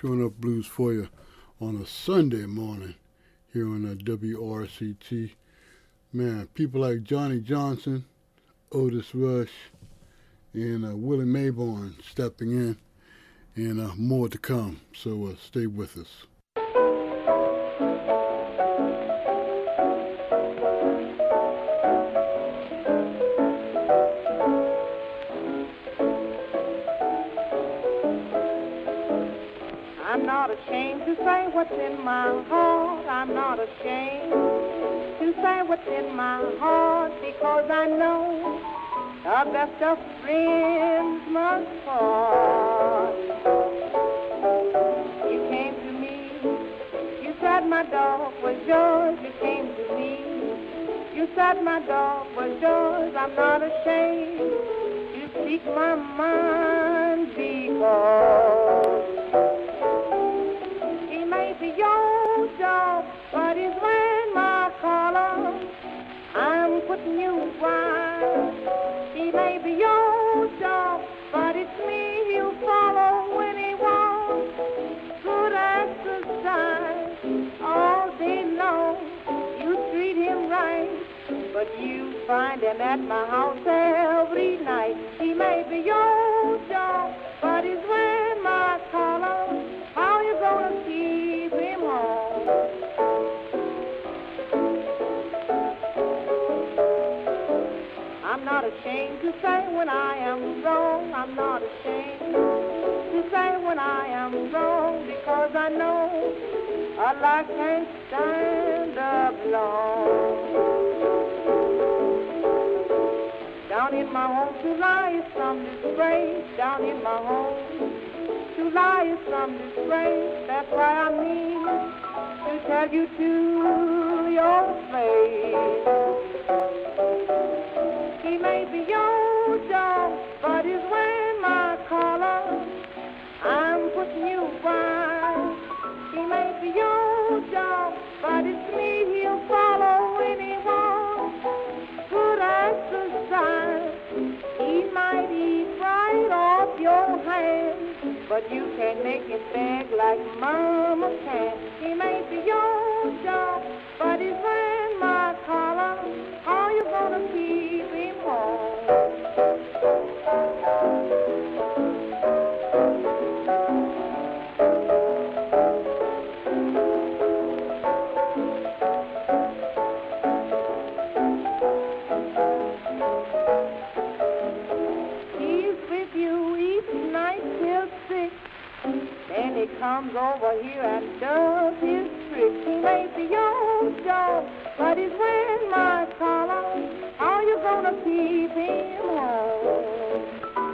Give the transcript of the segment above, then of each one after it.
Showing Up Blues for you on a Sunday morning here on WRCT. Man, people like Johnny Johnson, Otis Rush, and Willie Mayborn stepping in, and more to come. So stay with us. I'm not ashamed to say what's in my heart. I'm not ashamed to say what's in my heart, because I know the best of friends must part. You came to me, you said my dog was yours. You came to me, you said my dog was yours. I'm not ashamed to speak my mind, because he may be your dog, but he's wearing my collar. I'm putting you wide. He may be your dog, but it's me he'll follow when he wants good exercise all day long. You treat him right, but you find him at my house every night. He may be your dog, but he's wearing my collar. How you gonna keep him home? I'm not ashamed to say when I am wrong. I'm not ashamed to say when I am wrong, because I know a life can't stand up long. Down in my home to lie is some disgrace. Down in my home to lie is some disgrace. That's why I mean to tell you to your face. He may be your dog, but he's wearing my collar. I'm putting you wide. He may be your dog, but it's me he'll follow when he wants good exercise. He might eat right off your hands, but you can't make him beg like mama can. He may be your dog, but he's wearing my collar. How you gonna keep him home? Then he comes over here and does his tricks. He may be your dog, but he's wearing my collar. How you gonna keep him home?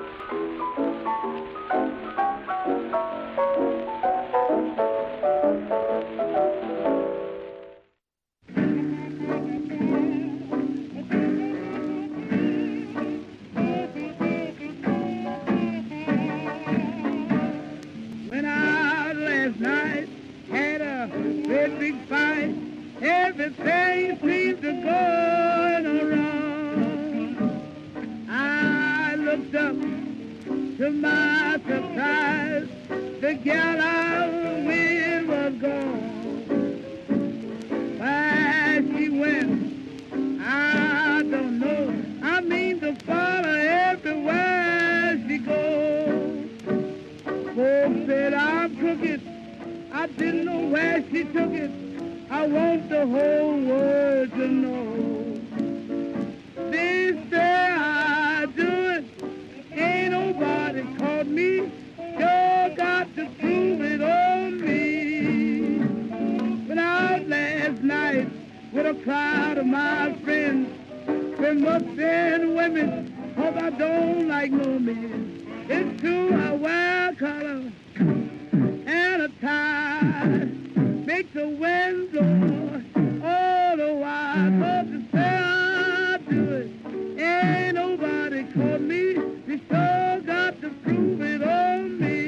Everything seems to go wrong. I looked up, to my surprise, the gal I was with was gone. Where she went, I don't know. I mean to follow everywhere she goes. Folks said I'm crooked. I didn't know where she took it. I want the whole world to know. They say I do it. Ain't nobody caught me. Sure got to prove it on me. Went out last night with a crowd of my friends. Them upstairs women, hope I don't like no men. It's true I wear a collar and a tie. Makes the wind blow all the while. But to say I do it, ain't nobody caught me. They sure got to prove it on me.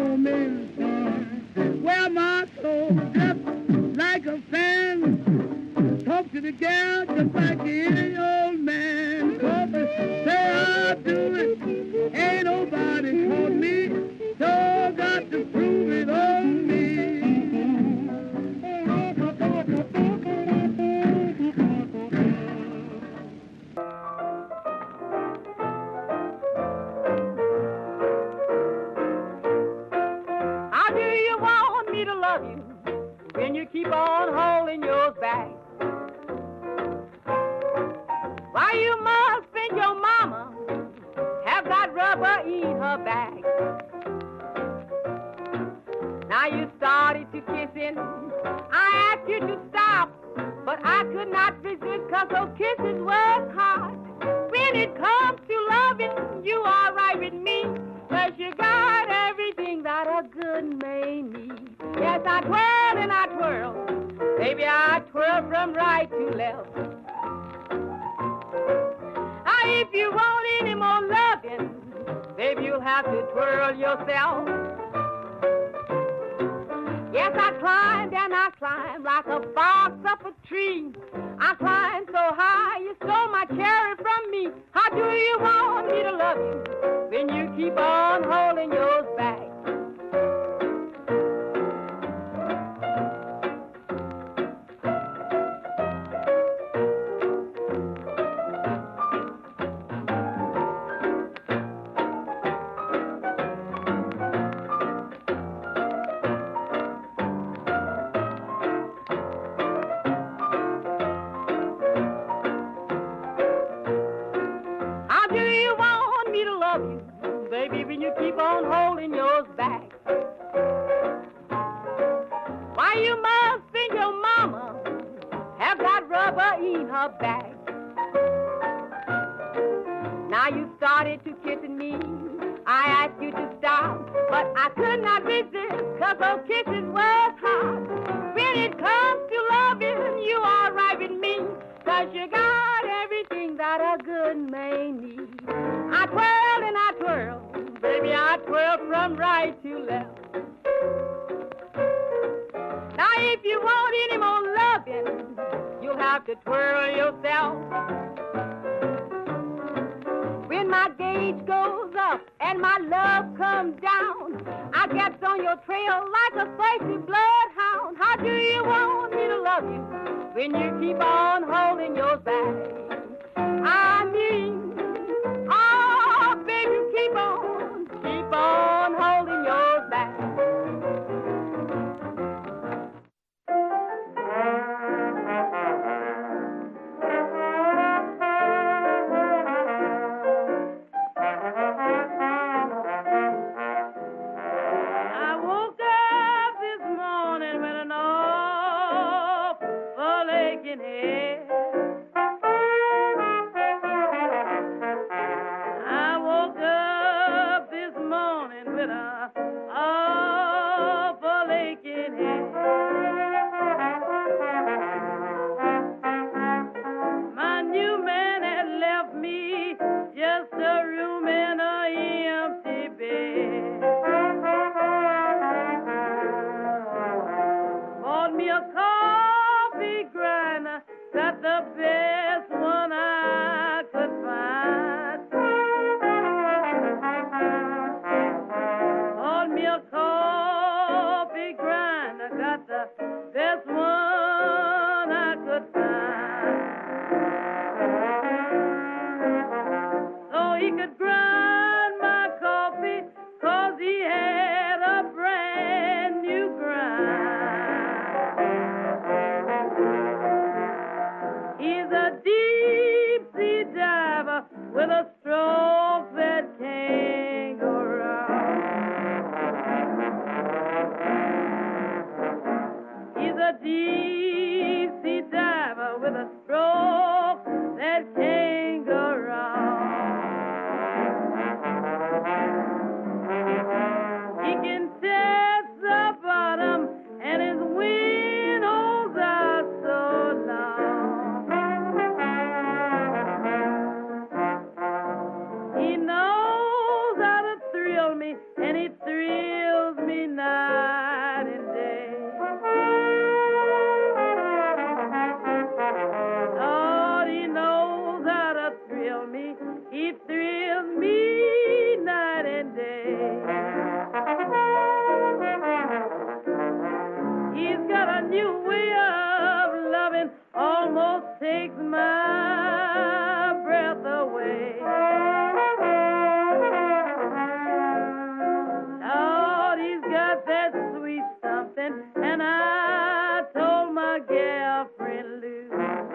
home in fun. Wear my clothes just like a fan. Talk to the gal just like any old man. Coffee, say I do it. Ain't nobody caught me, so got to prove it on me. How do you want me to love you when you keep on holding yours back? Why you must think your mama have got rubber in her bag? Now you started to kissing. I asked you to stop, but I could not resist 'cause those kisses was hot. When it comes to loving, you are right with me, 'cause you got everything that a good man needs. Yes, I twirl and I twirl. Baby, I twirl from right to left. If you want any more loving, baby, you'll have to twirl yourself. Yes, I climbed and I climbed like a fox up a tree. I climbed so high, you stole my cherry from me. How do you want me to love you when you keep on holding yours back? Baby, when you keep on holding yours back. Why you must think your mama have got rubber in her bag? Now you started to kissing me. I asked you to stop, but I could not resist, 'cause those kisses was hot. When it comes to loving, you are right with me, 'cause you got everything that a good man needs. I twirl and I twirl, baby, I twirl from right to left. Now if you want any more loving, you'll have to twirl yourself. When my gauge goes up and my love comes down, I get on your trail like a thirsty bloodhound. How do you want me to love you when you keep on holding yours back? I mean, oh, baby, keep on holding yours back. I woke up this morning with an awful aching head. I woke up this morning with an awful aching head. My new man had left me just a room in an empty bed. Bought me a coffee grinder, got the best one I could find. Bought me a coffee grinder, got the best one I could find. So he could grind my coffee, 'cause he had a brand new grind. He's a almost takes my breath away. Lord, he's got that sweet something, and I told my girlfriend Lou.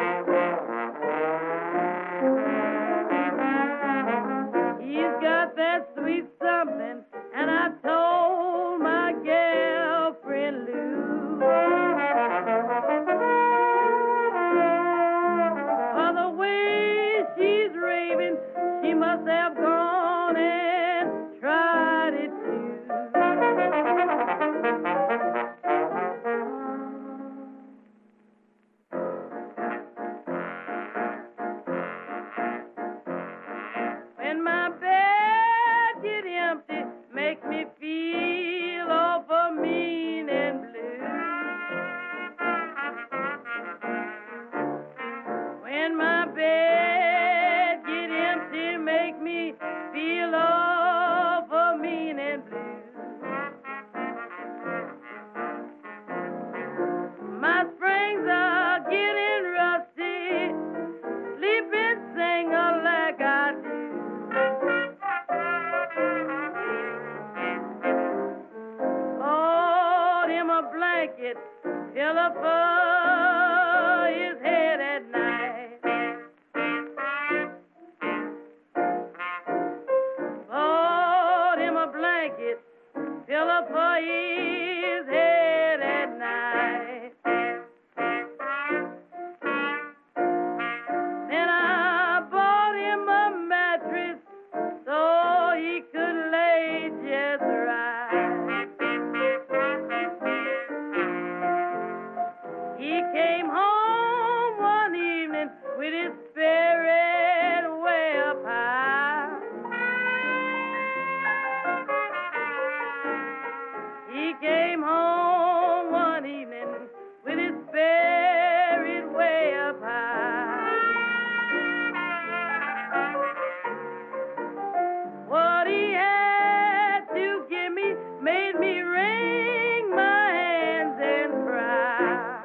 He's got that sweet something, and I told my girlfriend Lou. For the way she's raving, she must have gone and tried it too. When my bed get empty, makes me feel awful mean and blue. When my bed get empty, make me feel awful mean and blue. My springs are getting rusty, sleeping single like I do. Bought him a blanket, pillow for his head at night. Bought him a blanket, pillow for his head at night. Then I bought him a mattress so he could lay just right. He came home one evening with his spirit way up high. He came home one evening with his spirit way up high. What he had to give me made me wring my hands and cry.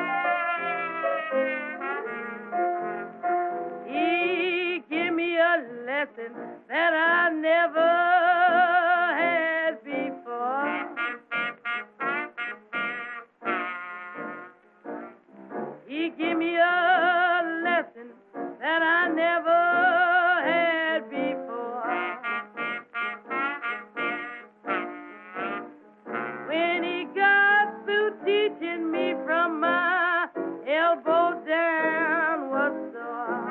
He gave me a lesson that I never had before. He gave me a lesson that I never had before. When he got through teaching me, from my elbow down was sore.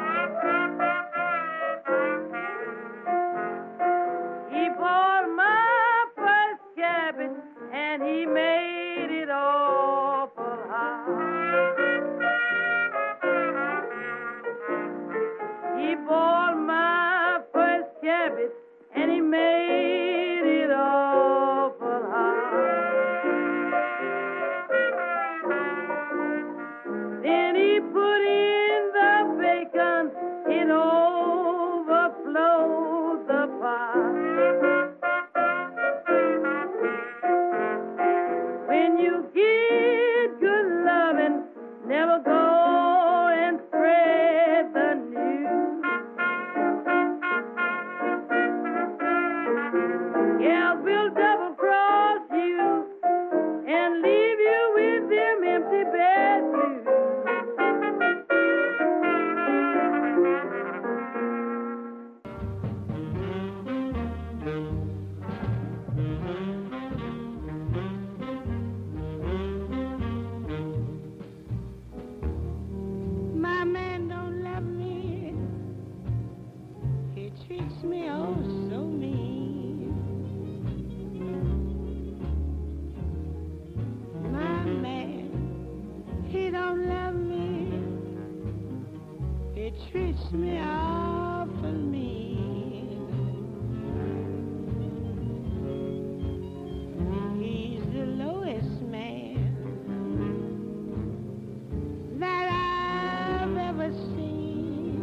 He bought my first cabin and he made it awful hard. He bought my first cabin and he made it awful hard. Then he put in the bacon, it overflowed the pot. When you get good loving, never go and spread the news. Gals will double cross you and leave you with them empty bed blues. My man don't love me. He treats me oh so mean. My man, he don't love me. He treats me awful mean. He's the lowest man that I've ever seen.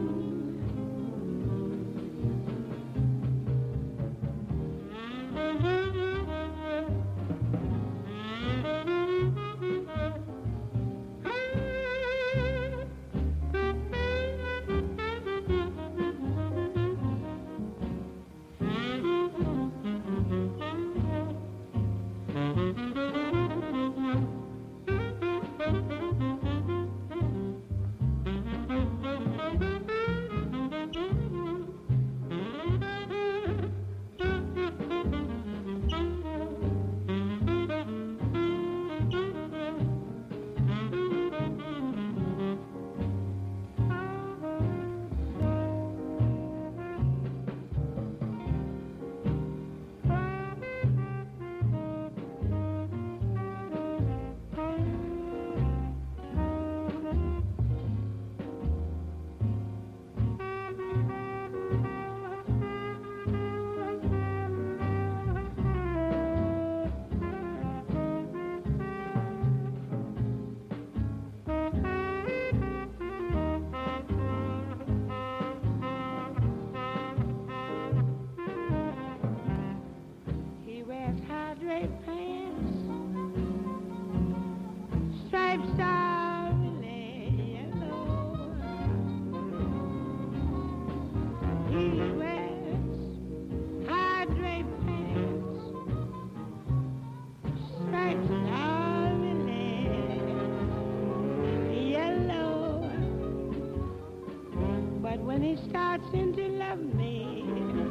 when he starts in to love me,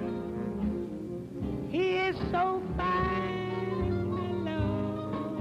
he is so fine and mellow.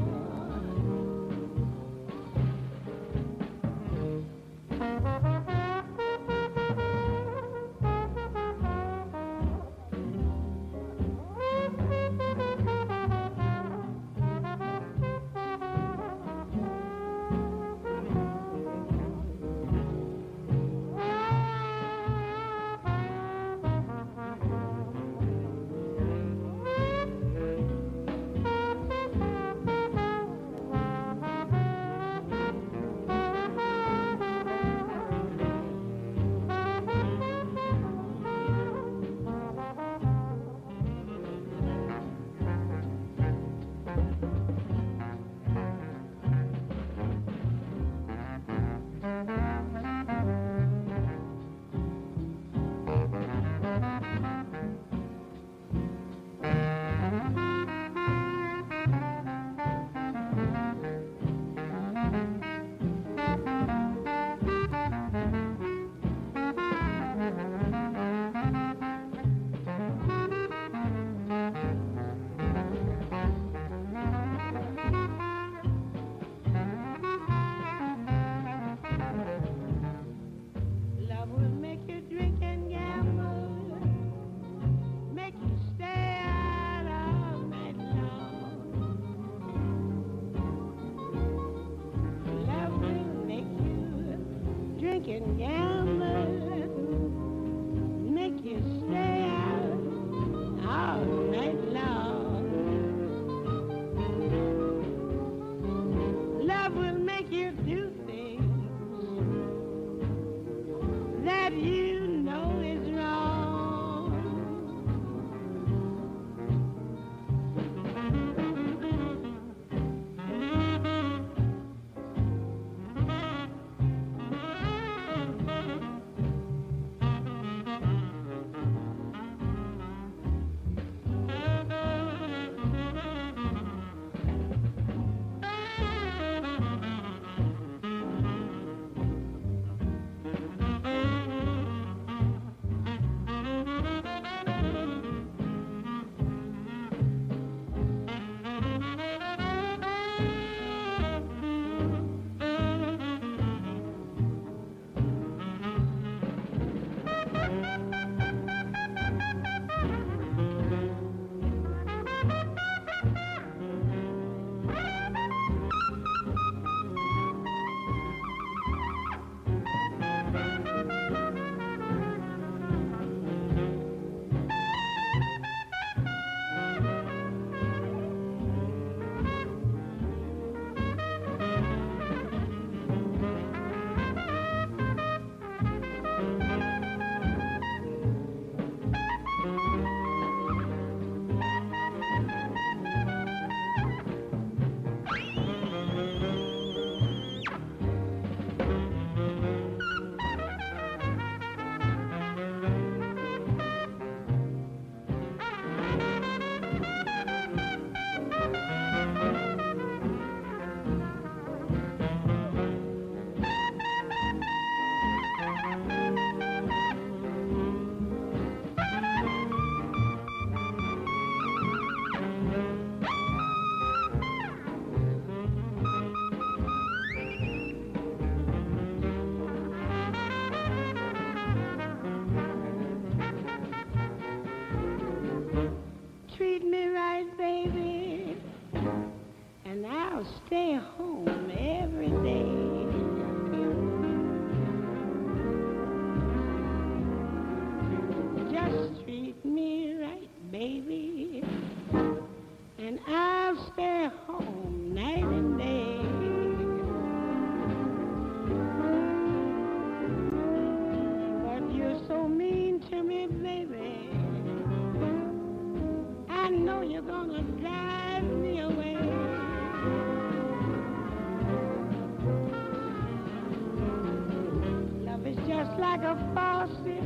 Like a faucet,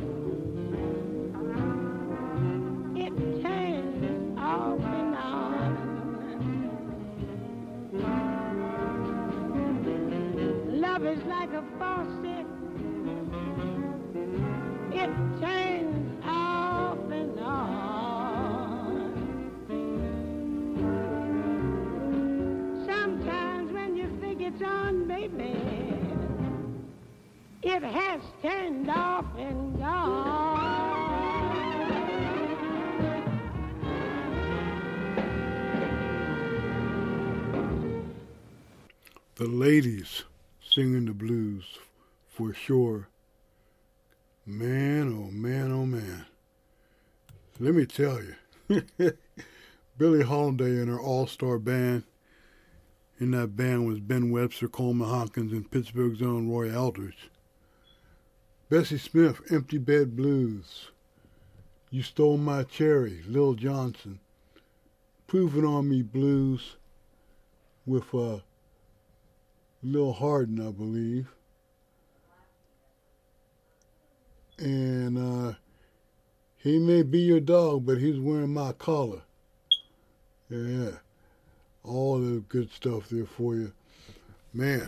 it turns off and on. Love is like a faucet, lights on, baby. It has turned off and gone. The ladies singing the blues for sure. Man, oh man, oh man. Let me tell you, Billie Holiday and her all-star band. In that band was Ben Webster, Coleman Hawkins, and Pittsburgh's own Roy Eldridge. Bessie Smith, Empty Bed Blues. You Stole My Cherry, Lil Johnson. Prove It On Me Blues with Lil Hardin, I believe. And he may be your dog, but he's wearing my collar. Yeah. All the good stuff there for you. Man.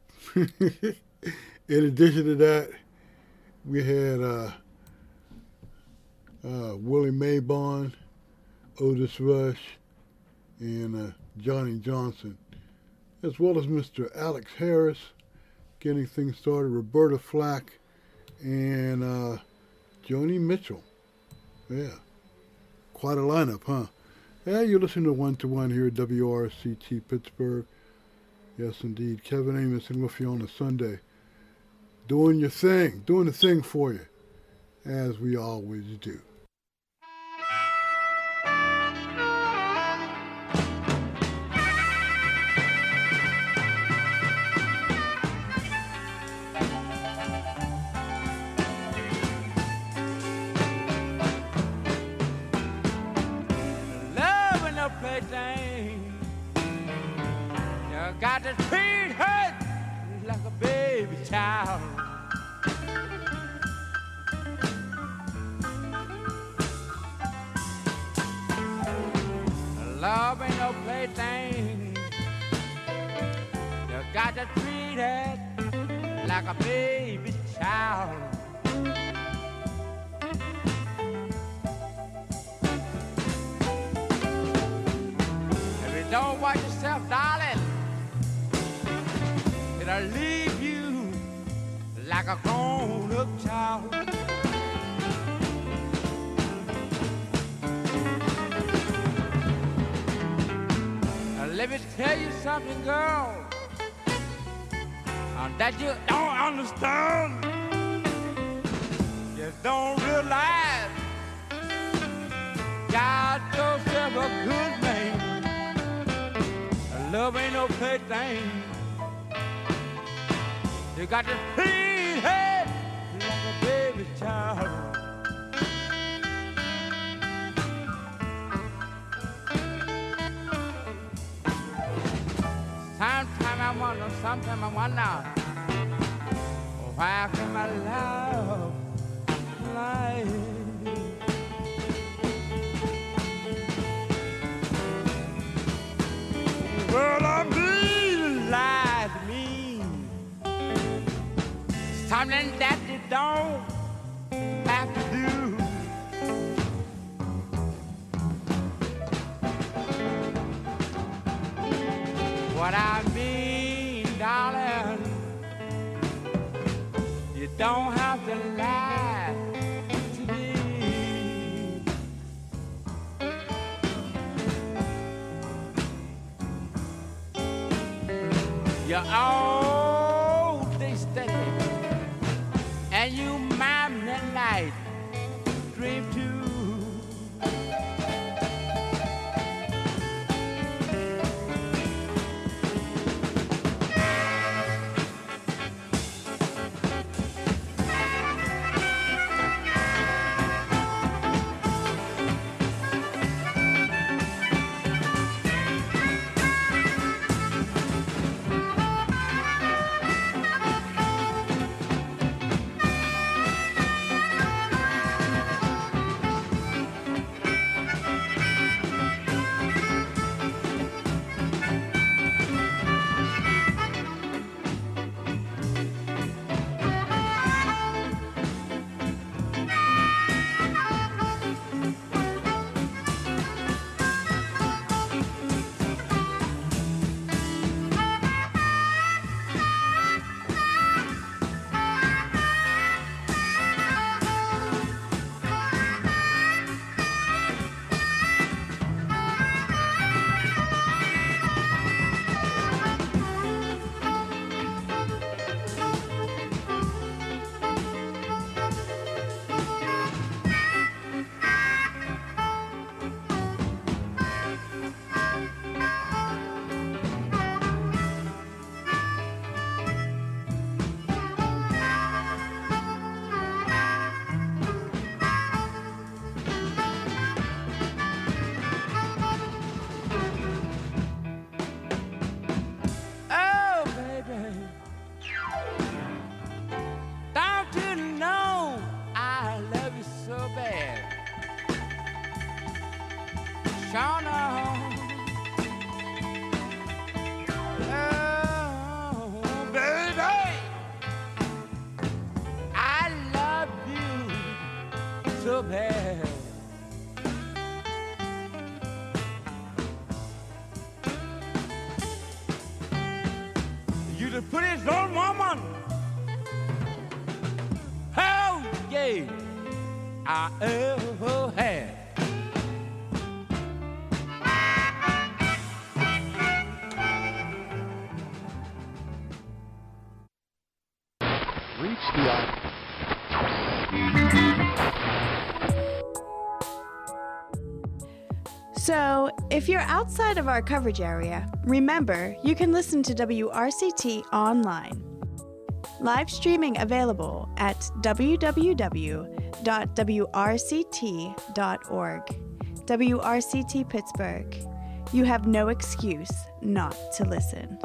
In addition to that, we had Willie Maybon, Otis Rush, and Johnny Johnson, as well as Mr. Alex Harris, getting things started, Roberta Flack, and Joni Mitchell. Yeah. Quite a lineup, huh? Yeah, you're listening to One to One here at WRCT Pittsburgh. Yes, indeed. Kevin Amos and with you on a Sunday. Doing your thing. Doing the thing for you. As we always do. Got to treat her like a baby child. Love ain't no plaything. You got to treat her like a baby child. If you don't watch yourself, darling, it'll leave you like a grown-up child. Now let me tell you something, girl, that you don't understand. You don't realize got yourself a good man. Love ain't no plaything. You got to treat her like a baby child. Sometimes I wonder, why can my love lie? Well, I'm being lied to me. Something that you don't have to do. What I mean, darling, you don't have to lie to me. You're all day steady, and you my midnight dream too. the prettiest old woman. Oh, yeah, I ever had. Reach the island. So, if you're outside of our coverage area, remember you can listen to WRCT online. Live streaming available at www.wrct.org. WRCT Pittsburgh. You have no excuse not to listen.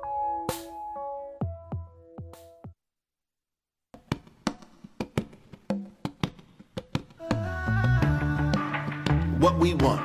What we want.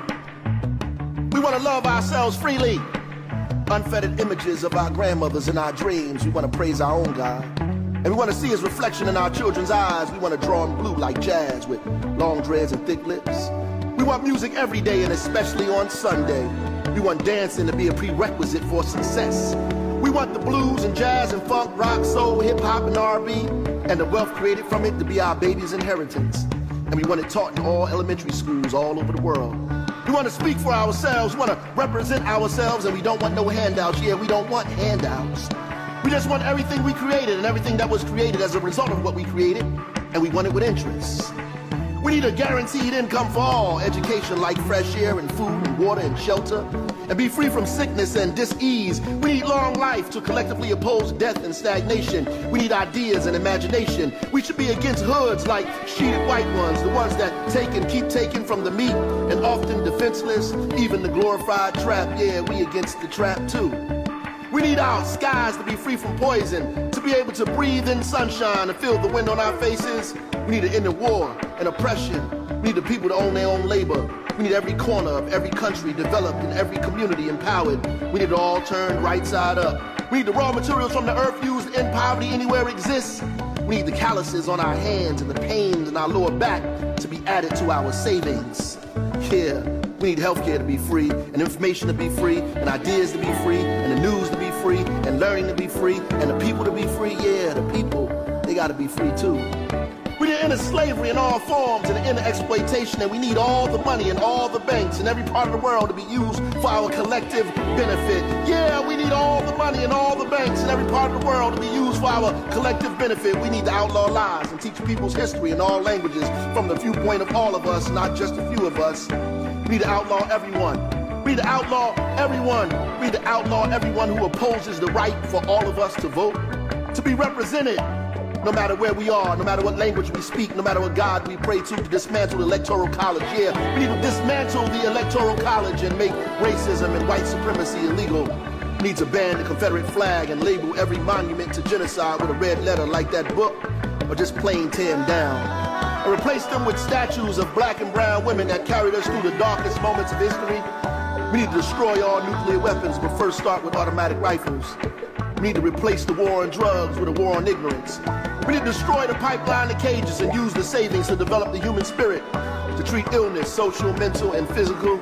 We want to love ourselves freely. Unfettered images of our grandmothers in our dreams. We want to praise our own God. And we want to see his reflection in our children's eyes. We want to draw him blue like jazz with long dreads and thick lips. We want music every day and especially on Sunday. We want dancing to be a prerequisite for success. We want the blues and jazz and funk, rock, soul, hip-hop, and R&B, and the wealth created from it to be our baby's inheritance. And we want it taught in all elementary schools all over the world. We want to speak for ourselves, we want to represent ourselves, and we don't want no handouts. Yeah, we don't want handouts. We just want everything we created and everything that was created as a result of what we created, and we want it with interest. We need a guaranteed income for all, education like fresh air and food and water and shelter, and be free from sickness and dis-ease. We need long life to collectively oppose death and stagnation. We need ideas and imagination. We should be against hoods like sheeted white ones, the ones that take and keep taking from the meek and often defenseless, even the glorified trap. Yeah, we against the trap too. We need our skies to be free from poison, to be able to breathe in sunshine and feel the wind on our faces. We need to end the war and oppression. We need the people to own their own labor. We need every corner of every country developed and every community empowered. We need it all turned right side up. We need the raw materials from the earth used to end poverty anywhere it exists. We need the calluses on our hands and the pains in our lower back to be added to our savings. Yeah. We need healthcare to be free, and information to be free, and ideas to be free, and the news to be free, and learning to be free, and the people to be free. Yeah, the people, they gotta be free too. We need to end slavery in all forms and end exploitation, and we need all the money and all the banks in every part of the world to be used for our collective benefit. Yeah, we need all the money and all the banks in every part of the world to be used for our collective benefit. We need to outlaw lies and teach people's history in all languages from the viewpoint of all of us, not just a few of us. We need to outlaw everyone. We need to outlaw everyone. We need to outlaw everyone who opposes the right for all of us to vote, to be represented, no matter where we are, no matter what language we speak, no matter what God we pray to dismantle the Electoral College. Yeah, we need to dismantle the Electoral College and make racism and white supremacy illegal. We need to ban the Confederate flag and label every monument to genocide with a red letter like that book, or just plain tear them down. And replace them with statues of black and brown women that carried us through the darkest moments of history. We need to destroy all nuclear weapons, but first start with automatic rifles. We need to replace the war on drugs with a war on ignorance. We need to destroy the pipeline of cages and use the savings to develop the human spirit, to treat illness, social, mental, and physical.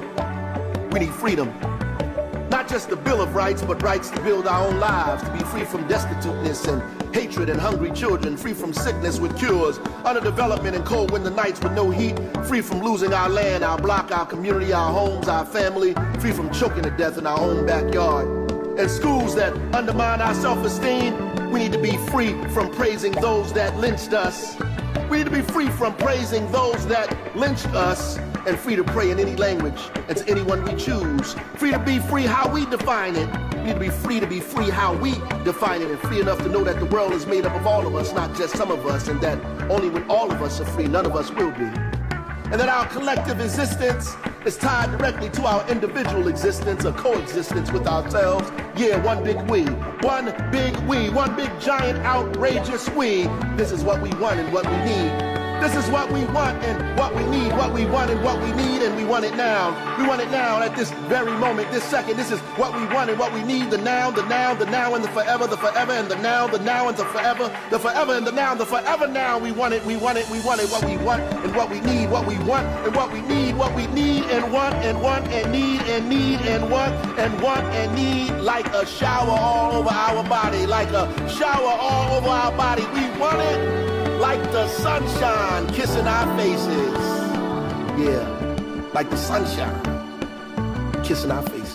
We need freedom. Not just the Bill of Rights, but rights to build our own lives, to be free from destituteness and hatred and hungry children, free from sickness with cures, underdevelopment and cold winter nights with no heat, free from losing our land, our block, our community, our homes, our family, free from choking to death in our own backyard. And schools that undermine our self-esteem, we need to be free from praising those that lynched us. We need to be free from praising those that lynched us, and free to pray in any language and to anyone we choose. Free to be free how we define it. We need to be free how we define it, and free enough to know that the world is made up of all of us, not just some of us, and that only when all of us are free, none of us will be. And that our collective existence is tied directly to our individual existence, a coexistence with ourselves. Yeah, one big we, one big we, one big giant outrageous we. This is what we want and what we need. This is what we want and what we need, what we want and what we need, and we want it now. We want it now at this very moment, this second. This is what we want and what we need, the now, the now, the now and the forever and the now and the forever and the now, the forever now. We want it, we want it, we want it, what we want and what we need, what we want and what we need, what we need and want and need and want and need, like a shower all over our body, like a shower all over our body. We want it like the sunshine kissing our faces. Yeah, like the sunshine kissing our faces.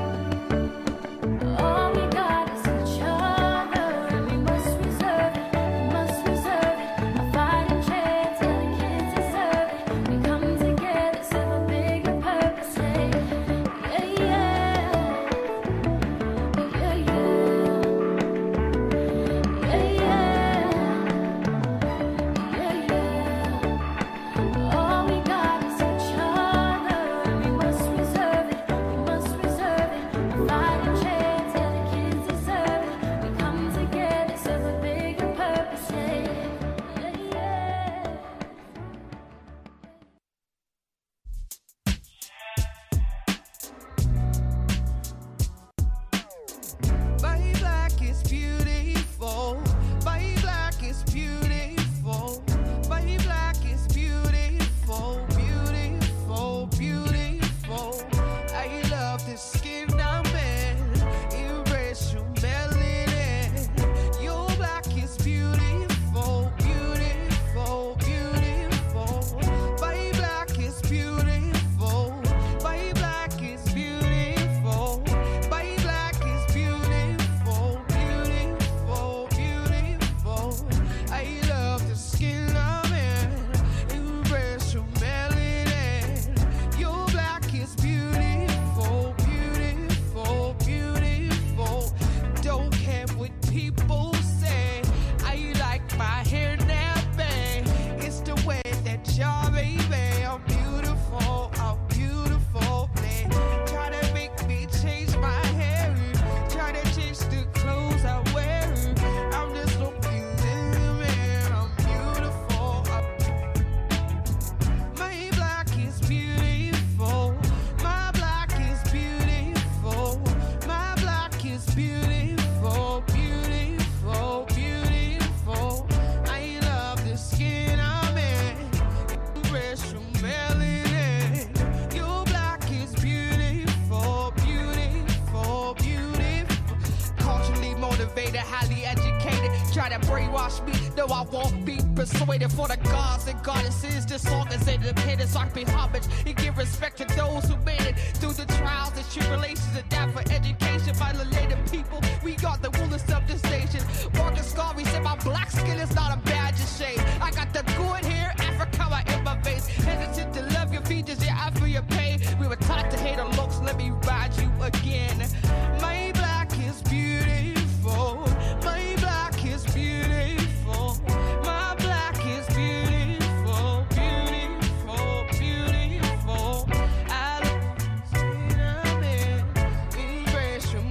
Persuaded for the gods and goddesses. This song is independence. I pay homage and give respect to those who made it through the trials and tribulations and die for education. Violated people, we got the rulers of this nation. Morgan Scarry said my black skin is not a badge of shame. I got the good hair, Africa in my face. Hesitant to love your features, yeah, I feel your pain. We were taught to hate our looks, let me ride you again. My black is beautiful. My black is beautiful. My black is beautiful, beautiful, beautiful. I love cinnamon, embrace your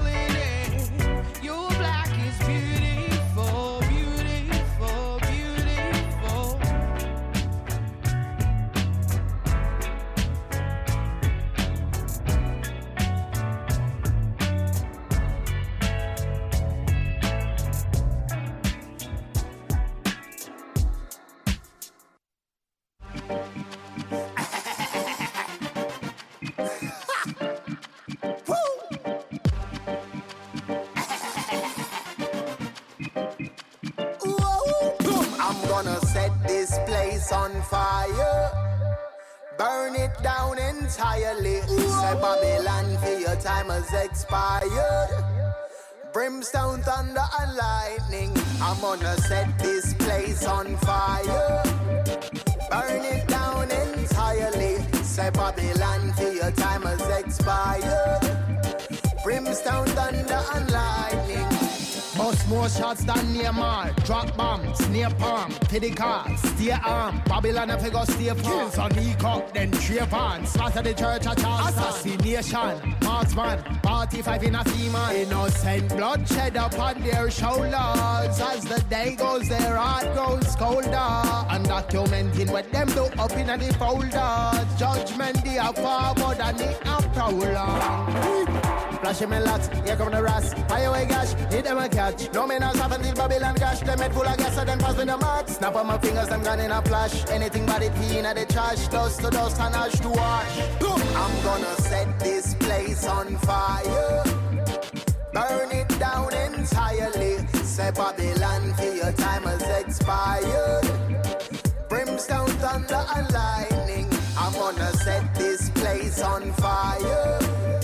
melanin. Your black is beautiful, beautiful, beautiful. I'm gonna set this place on fire, burn it down entirely. Say Babylon, for your time has expired. Brimstone, thunder and lightning. I'm gonna set this place on fire, burn it down entirely. Say Babylon, for your time has expired. Brimstone, thunder and lightning. Most More shots than Neymar. Drop bomb, snare palm, pity car, stay arm. Babylon if you go stay kills on Nico, then Trayvon. Slaughter the church at Charles. Assassination, marksman, 45 in a female. Innocent bloodshed upon their shoulders. As the day goes, their heart grows colder. Undocumenting what them do up in the folders. Judgment they are forward and they are prowler. Flashing my lots, here come the rats. Highway gash, hit them a catch. No man has happened till Babylon gash. Them head full of gas, so them pass me the mark. Snap on my fingers, them gone in a flash. Anything but it pee in the trash. Dust to dust and ash to wash. I'm gonna set this place on fire. Burn it down entirely. Say Babylon, for your time has expired. Brimstone, thunder and lightning. I'm gonna set this place on fire.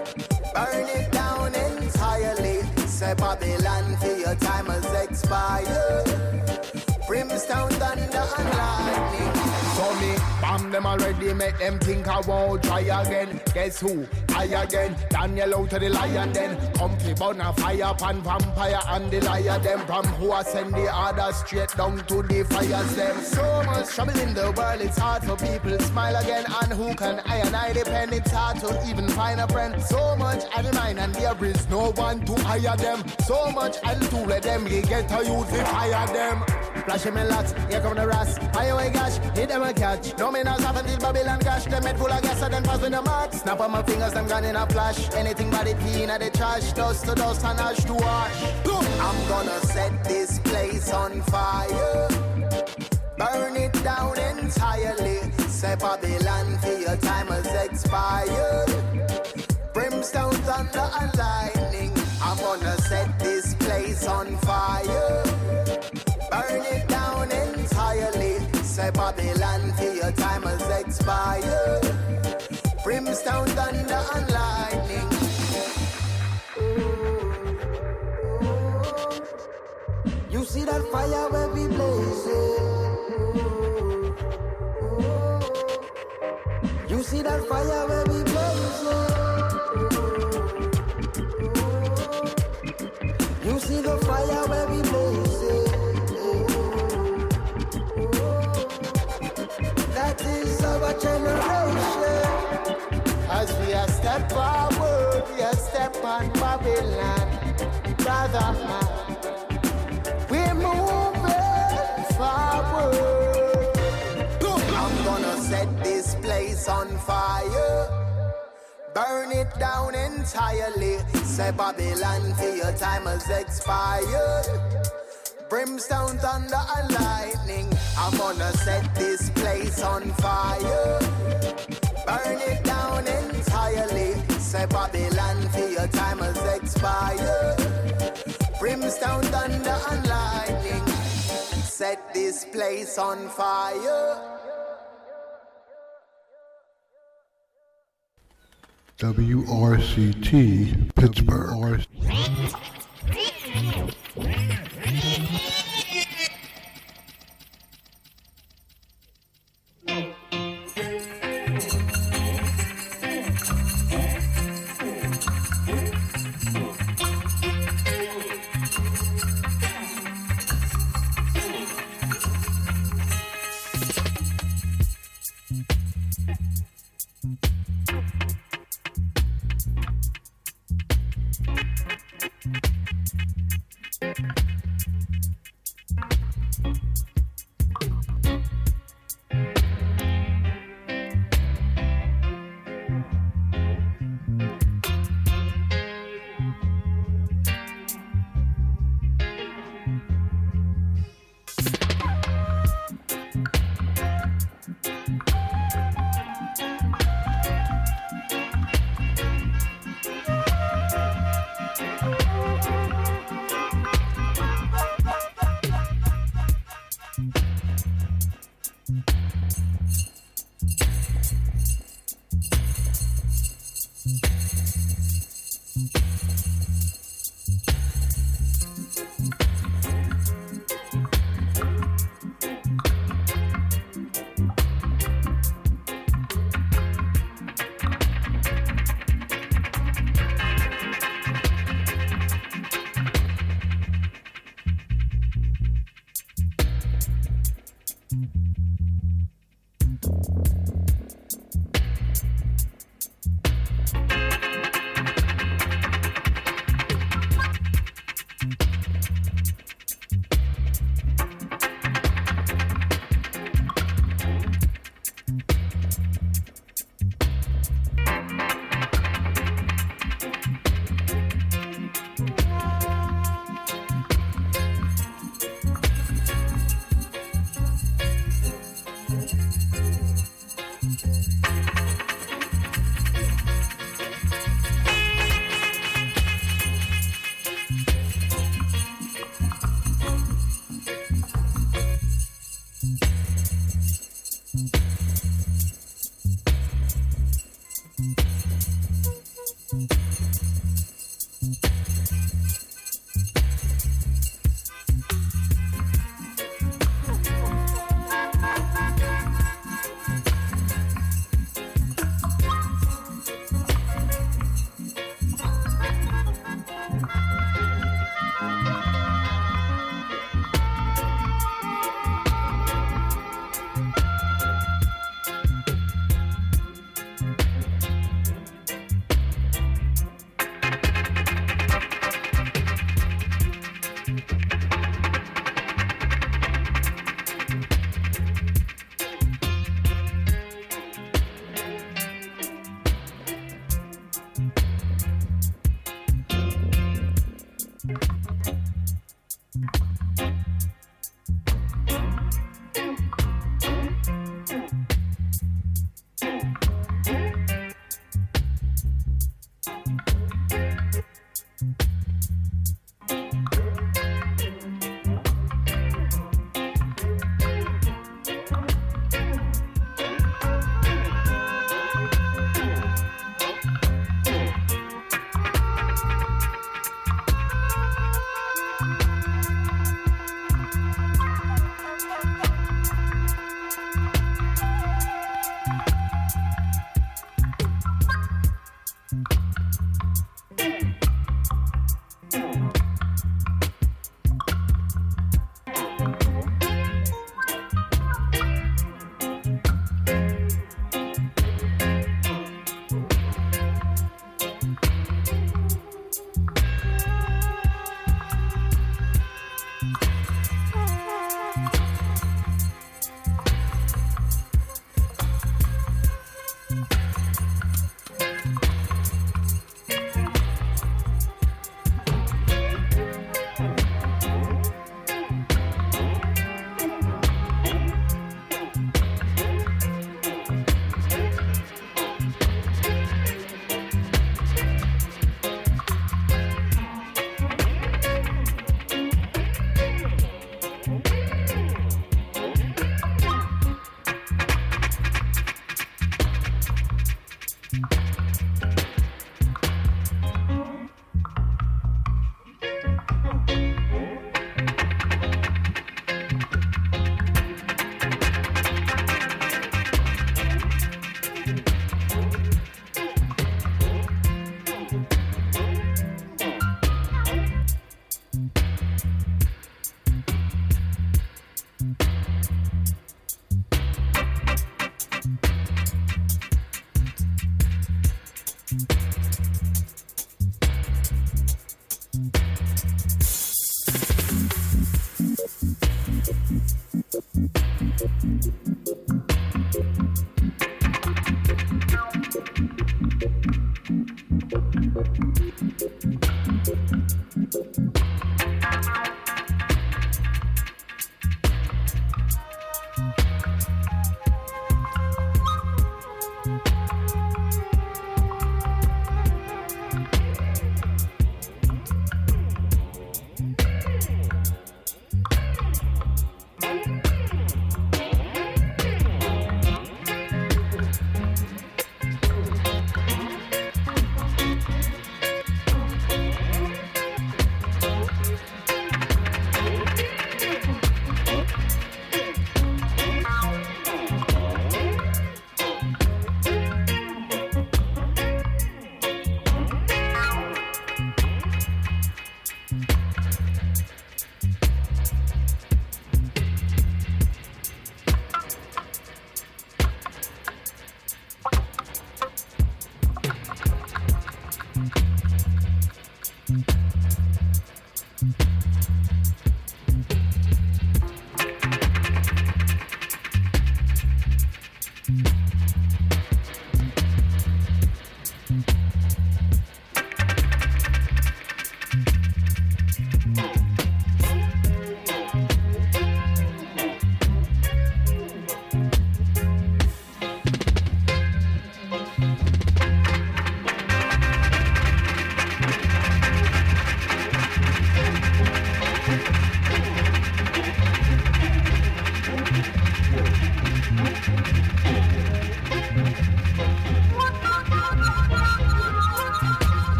Burn it down entirely. Say Babylon, for your time has expired. Brimstone, thunder and lightning. So me, bomb them already, make them think I won't try again. Guess who? I again. Daniel out to the lion then. Comfy burn a fire pan vampire and the liar them. From who I send the order straight down to the fires them. So much trouble in the world, it's hard for people to smile again. And who can I and I depend? It's hard to even find a friend. So much I remind and there is no one to hire them. So much I'll do let them get a youth to fire them. Flashing my lots, here come the rats. Highway gash, hit them a catch. No man has happened till Babylon gash. Them head full of gas and then pass me the mark. Snap on my fingers, them gone in a flash. Anything but it pee in the trash. Dust to dust and ash to wash. I'm gonna set this place on fire. Burn it down entirely. Say Babylon, for your time has expired. Brimstone, thunder and lightning. I'm gonna set this place on fire. Burn it down entirely. Say Babylon, for your time has expired. Brimstone, thunder and lightning. You see that fire where we blazing. You see that fire where we blazing. You see the fire where we blazing. That is our generation. As we are step forward, we are step on Babylon. Brother man, we're moving forward. I'm gonna set this place on fire. Burn it down entirely. Say Babylon, for your time has expired. Brimstone, thunder and lightning. I'm gonna set this place on fire. Burn it down entirely. Say Babylon, for your time has expired. Brimstone, thunder and lightning. Set this place on fire. WRCT Pittsburgh.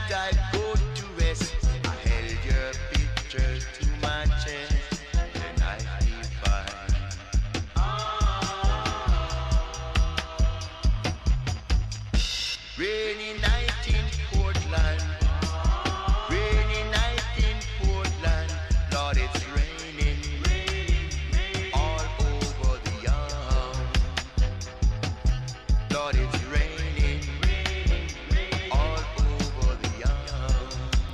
I go to rest, I held your picture to my chest, then I divine. Rainy night in Portland, rainy night in Portland, Lord, it's raining all over the yard. Lord, it's raining all over the yard.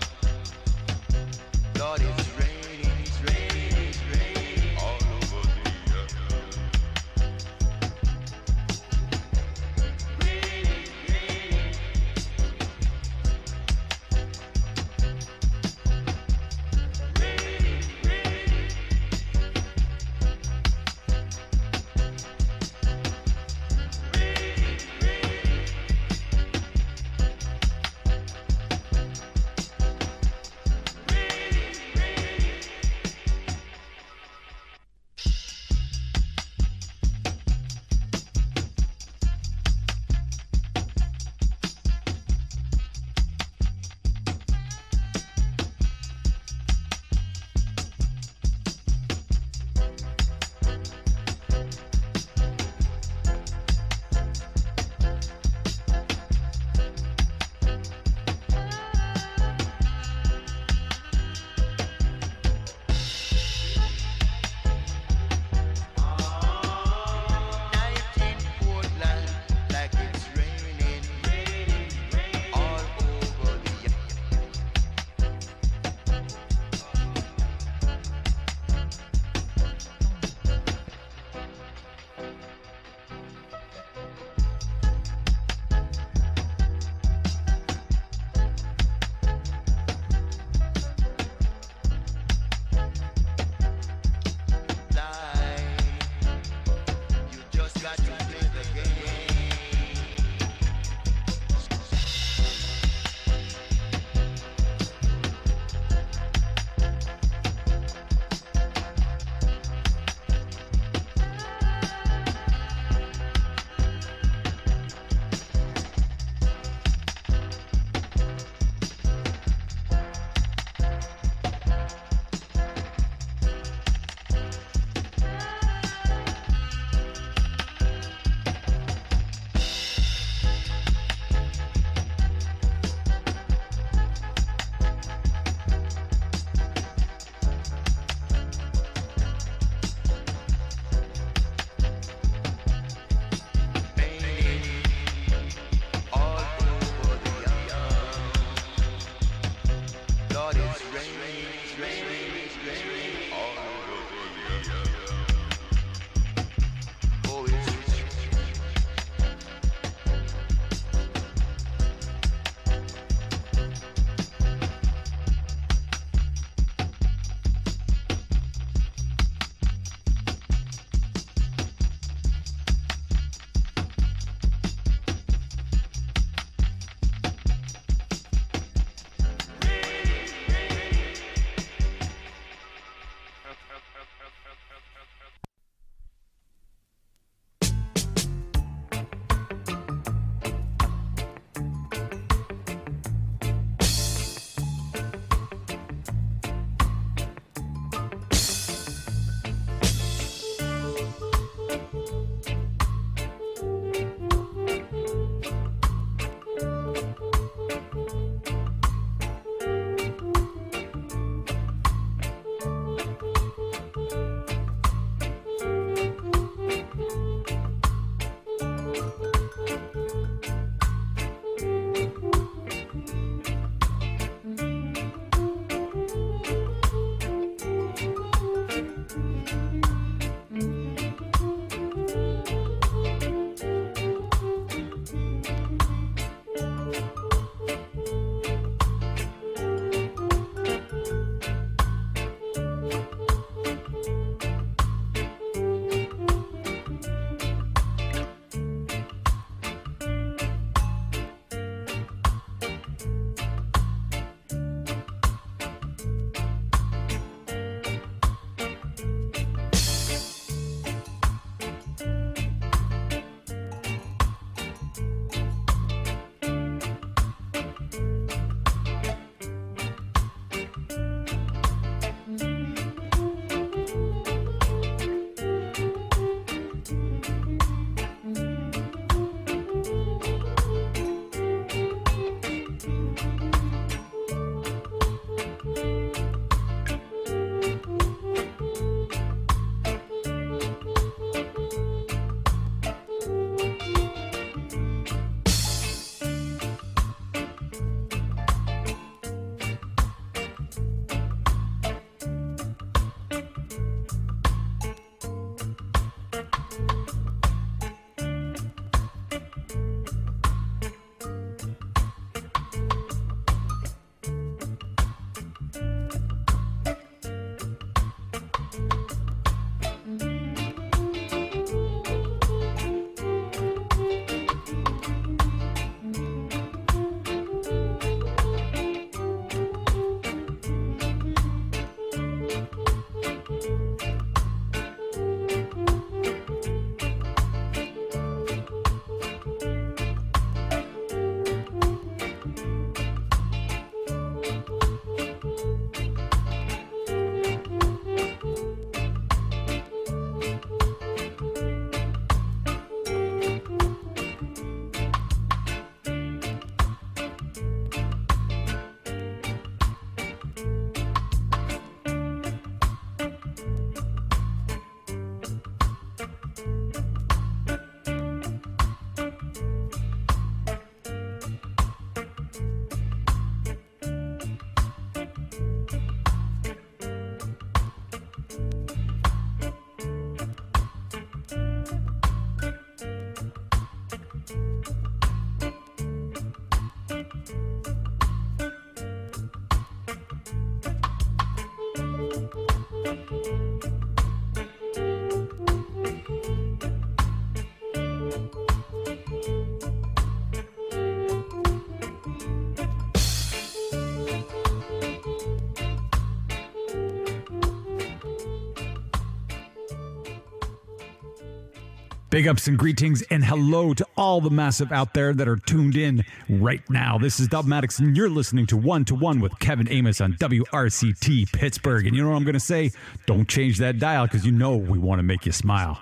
Lord, it's raining all over the yard. Big ups and greetings and hello to all the massive out there that are tuned in right now. This is Dubmatix and you're listening to One to One with Kevin Amos on WRCT Pittsburgh. And you know what I'm going to say? Don't change that dial because you know we want to make you smile.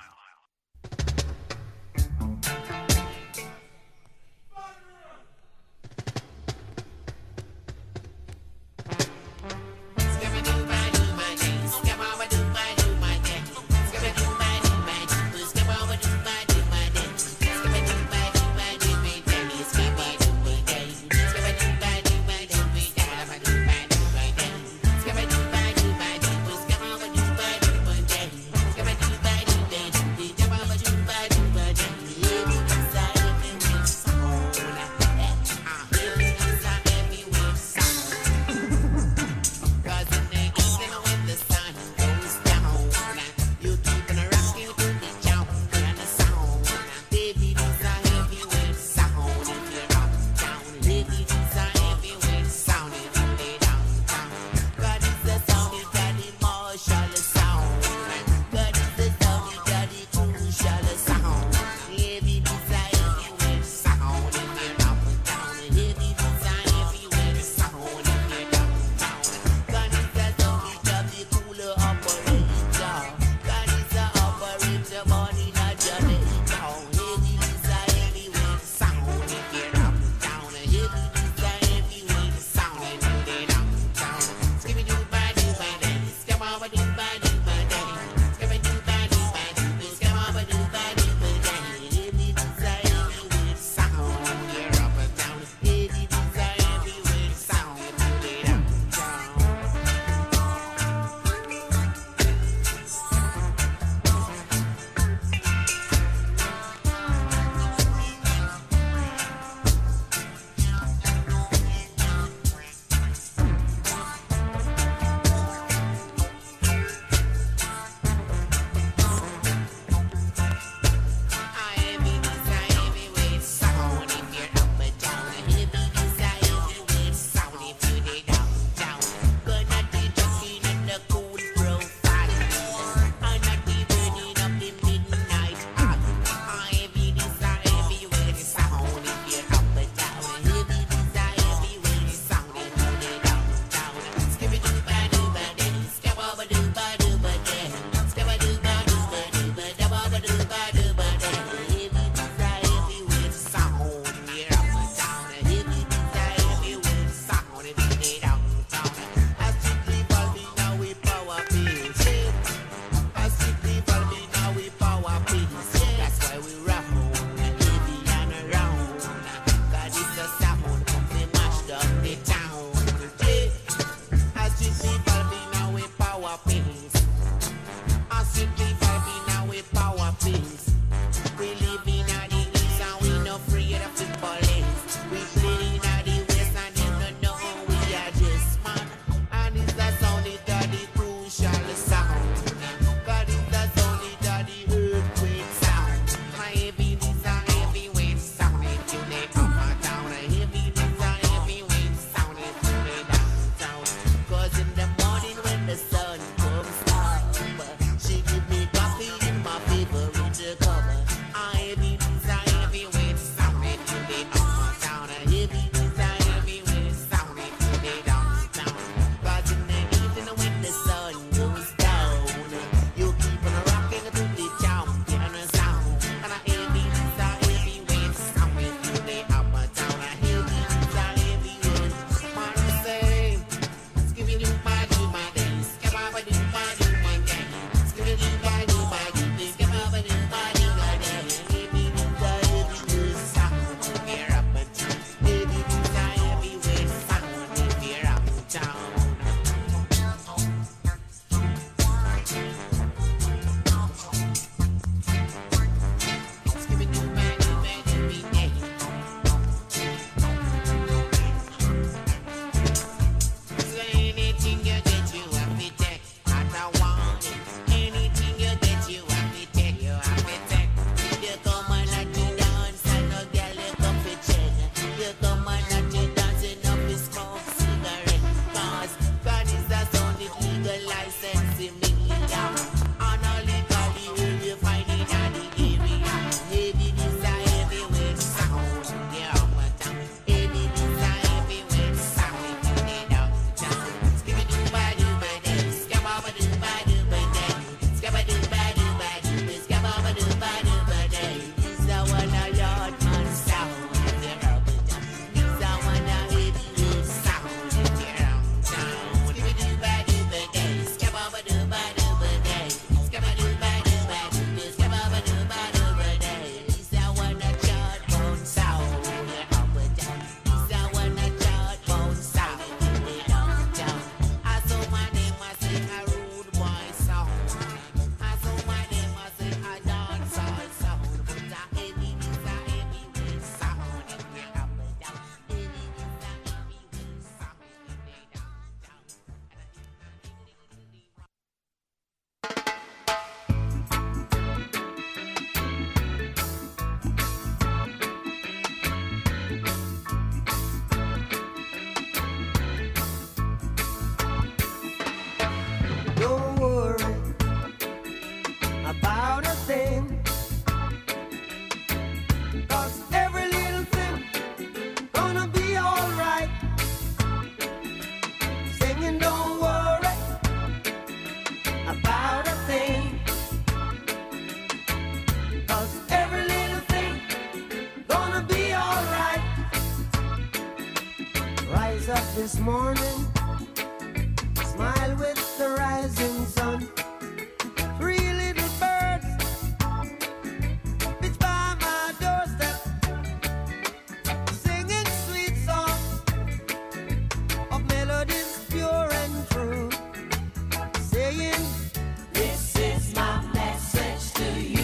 up this morning, smile with the rising sun. Three little birds pitch by my doorstep, singing sweet songs of melodies pure and true, saying, this is my message to you.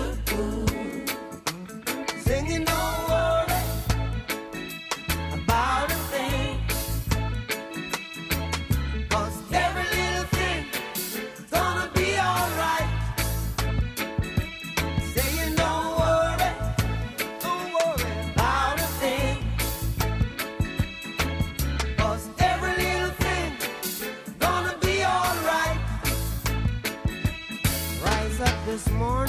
Singing, don't worry about a thing, 'cause every little thing is gonna be alright. Saying, don't worry about a thing, 'cause every little thing is gonna be alright. Rise up this morning,